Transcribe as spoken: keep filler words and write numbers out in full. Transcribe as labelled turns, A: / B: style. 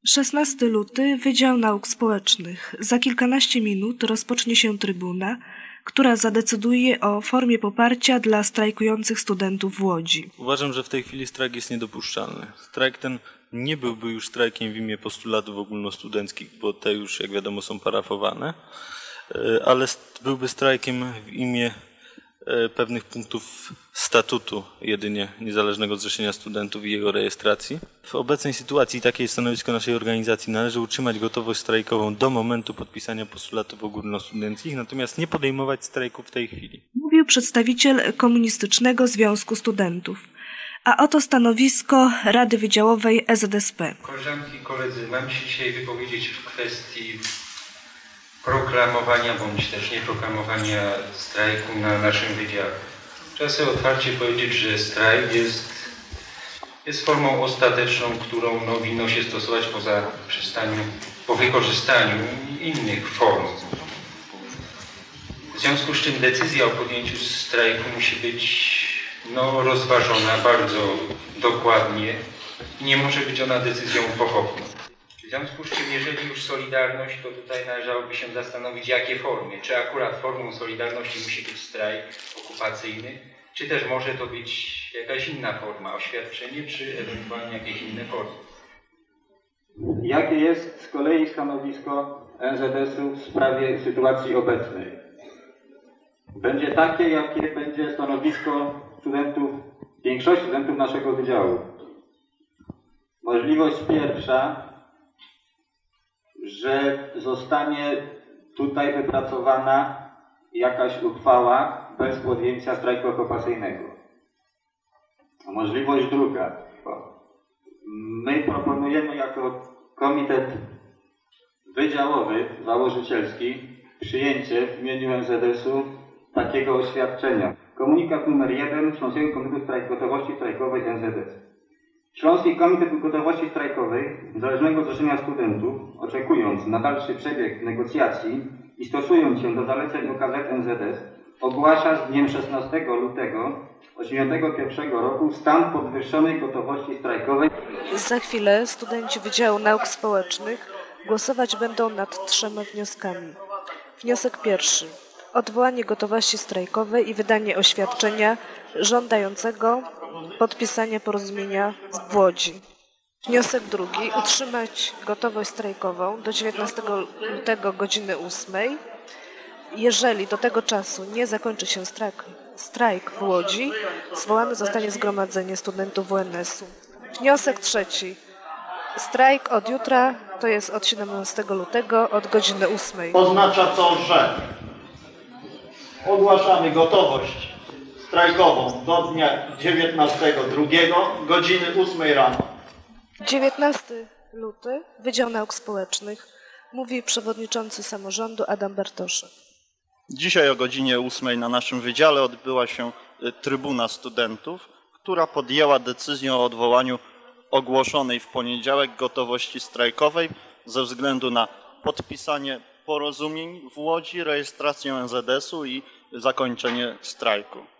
A: szesnastego lutego Wydział Nauk Społecznych. Za kilkanaście minut rozpocznie się trybuna, która zadecyduje o formie poparcia dla strajkujących studentów w Łodzi.
B: Uważam, że w tej chwili strajk jest niedopuszczalny. Strajk ten nie byłby już strajkiem w imię postulatów ogólnostudenckich, bo te już, jak wiadomo, są parafowane, ale byłby strajkiem w imię pewnych punktów statutu jedynie Niezależnego Zrzeszenia Studentów i jego rejestracji. W obecnej sytuacji takie jest stanowisko naszej organizacji. Należy utrzymać gotowość strajkową do momentu podpisania postulatów ogólnostudenckich, natomiast nie podejmować strajku w tej chwili.
A: Mówił przedstawiciel Komunistycznego Związku Studentów. A oto stanowisko Rady Wydziałowej E Z S P.
C: Koleżanki i koledzy, mam się dzisiaj wypowiedzieć w kwestii proklamowania bądź też nieproklamowania strajku na naszym wydziale. Trzeba sobie otwarcie powiedzieć, że strajk jest, jest formą ostateczną, którą no, winno się stosować poza po wykorzystaniu innych form. W związku z czym decyzja o podjęciu strajku musi być no, rozważona bardzo dokładnie i nie może być ona decyzją pochopną. W związku z czym, jeżeli już Solidarność, to tutaj należałoby się zastanowić, jakie formy. Czy akurat formą Solidarności musi być strajk okupacyjny, czy też może to być jakaś inna forma, oświadczenie, czy ewentualnie jakieś inne formy.
D: Jakie jest z kolei stanowisko N Z S-u w sprawie sytuacji obecnej? Będzie takie, jakie będzie stanowisko studentów, większości studentów naszego wydziału. Możliwość pierwsza, że zostanie tutaj wypracowana jakaś uchwała bez podjęcia strajku okupacyjnego. Możliwość druga. My proponujemy jako komitet wydziałowy, założycielski, przyjęcie w imieniu N Z S-u takiego oświadczenia. Komunikat numer jeden Śląskiego Komitetu Strajk Gotowości Strajkowej N Z S. Śląski Komitet Gotowości Strajkowej Niezależnego Zrzeszenia Studentów, oczekując na dalszy przebieg negocjacji i stosując się do zaleceń O K Z N Z S, ogłasza z dniem szesnastego lutego tysiąc dziewięćset osiemdziesiątego pierwszego roku stan podwyższonej gotowości strajkowej.
A: Za chwilę studenci Wydziału Nauk Społecznych głosować będą nad trzema wnioskami. Wniosek pierwszy. Odwołanie gotowości strajkowej i wydanie oświadczenia żądającego podpisania porozumienia w Łodzi. Wniosek drugi. Utrzymać gotowość strajkową do dziewiętnastego lutego godziny ósmej. Jeżeli do tego czasu nie zakończy się strajk, strajk w Łodzi, zwołane zostanie zgromadzenie studentów W N S-u. Wniosek trzeci. Strajk od jutra, to jest od siedemnastego lutego, od godziny ósmej.
E: Oznacza to, że ogłaszamy gotowość strajkową do dnia dziewiętnastego drugiego godziny ósmej rano.
A: dziewiętnastego lutego Wydział Nauk Społecznych, mówi przewodniczący samorządu Adam Bartoszek.
F: Dzisiaj o godzinie ósmej na naszym wydziale odbyła się trybuna studentów, która podjęła decyzję o odwołaniu ogłoszonej w poniedziałek gotowości strajkowej ze względu na podpisanie porozumień w Łodzi, rejestrację N Z S-u i zakończenie strajku.